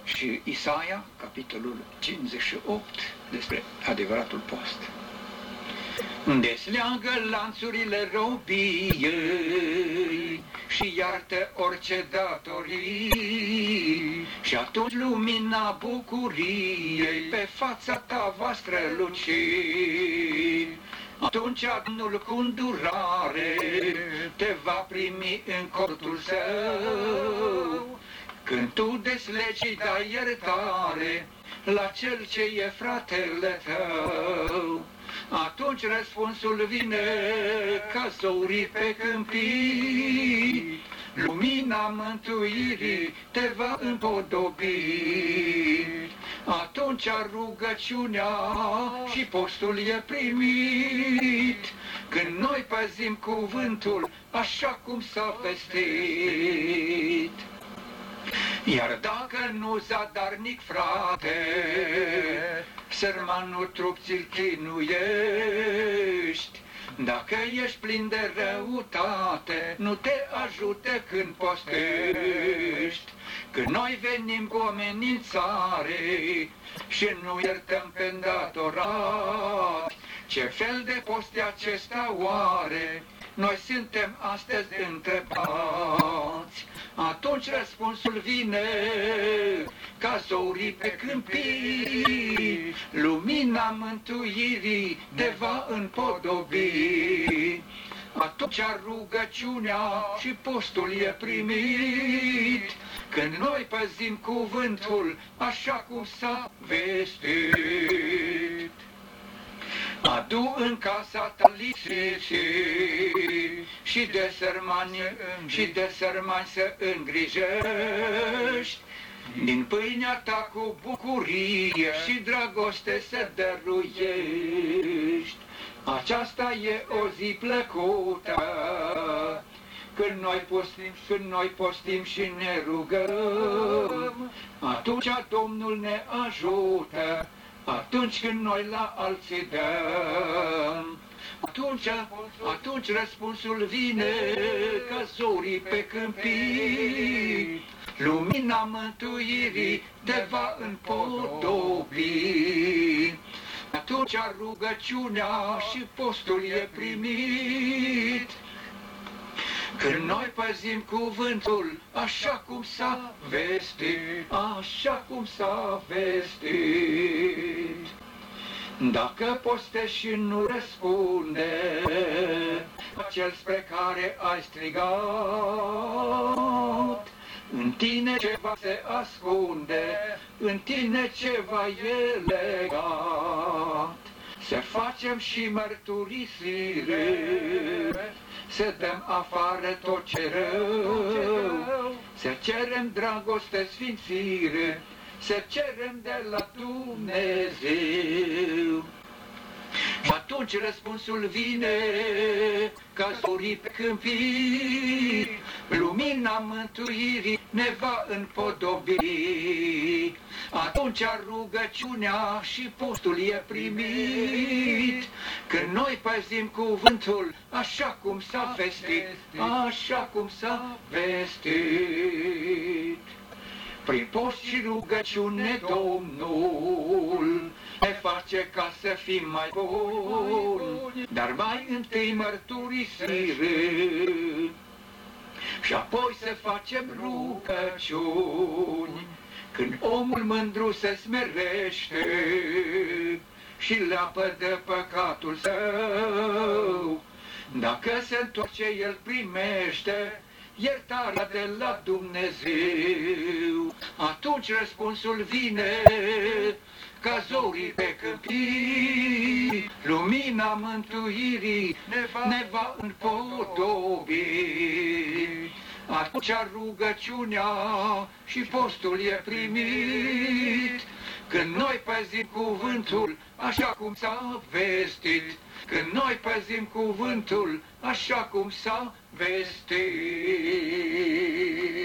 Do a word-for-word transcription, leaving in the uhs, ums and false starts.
și Isaia, capitolul cincizeci și opt, despre adevăratul post. Desleagă lanțurile robiei și iartă orice datorii, și atunci lumina bucuriei pe fața ta va străluci. Atunci Domnul cu îndurare te va primi în cortul său, când tu deslegi și dai iertare la cel ce e fratele tău. Atunci răspunsul vine ca zorii pe câmpii, lumina mântuirii te va împodobi. Atunci rugăciunea și postul e primit, când noi păzim cuvântul așa cum s-a vestit. Iar dacă nu zadarnic, frate, sărmanul trup ți-l chinuiești, dacă ești plin de răutate, nu te ajute când postești. Când noi venim cu amenințare și nu iertăm pe îndatorat, ce fel de post e acesta oare? Noi suntem astăzi întrebați. Atunci răspunsul vine ca zorii pe câmpii, lumina mântuirii te va împodobi. Atunci rugăciunea și postul e primit, când noi păzim cuvântul așa cum s-a vestit. Adu în casa ta lisiții și de sărmani, și de sărmani să îngrijești, din pâinea ta cu bucurie și dragoste să dăruiești. Aceasta e o zi plăcută, când noi postim, când noi postim și ne rugăm, atunci Domnul ne ajută, atunci când noi la alții dăm. Atunci, atunci răspunsul vine ca zorii pe câmpii, lumina mântuirii te va împodobi. Atunci rugăciunea și postul e primit, când noi păzim cuvântul așa cum s-a vestit, așa cum s-a vestit. Dacă postești și nu răspunde cel spre care ai strigat, în tine ceva se ascunde, în tine ceva e legat. Să facem și mărturisire, să dăm afară tot ce rău, să cerem dragoste, sfințire, să cerem de la Dumnezeu. Și atunci răspunsul vine ca zorii pe câmpii, lumina mântuirii ne va împodobi. Atunci rugăciunea și postul e primit, când noi păzim cuvântul așa cum s-a vestit, așa cum s-a vestit. Prin post și rugăciune Domnul ne face ca să fim mai buni, dar mai întâi mărturisire și apoi să facem rugăciuni. Când omul mândru se smerește și leapă de păcatul său, dacă se întoarce, el primește iertarea de la Dumnezeu. Atunci răspunsul vine ca zorii pe câmpii, lumina mântuirii ne va, ne va împodobi. Atunci rugăciunea și postul e primit, când noi păzim cuvântul așa cum s-a vestit, când noi păzim cuvântul așa cum s-a vestit.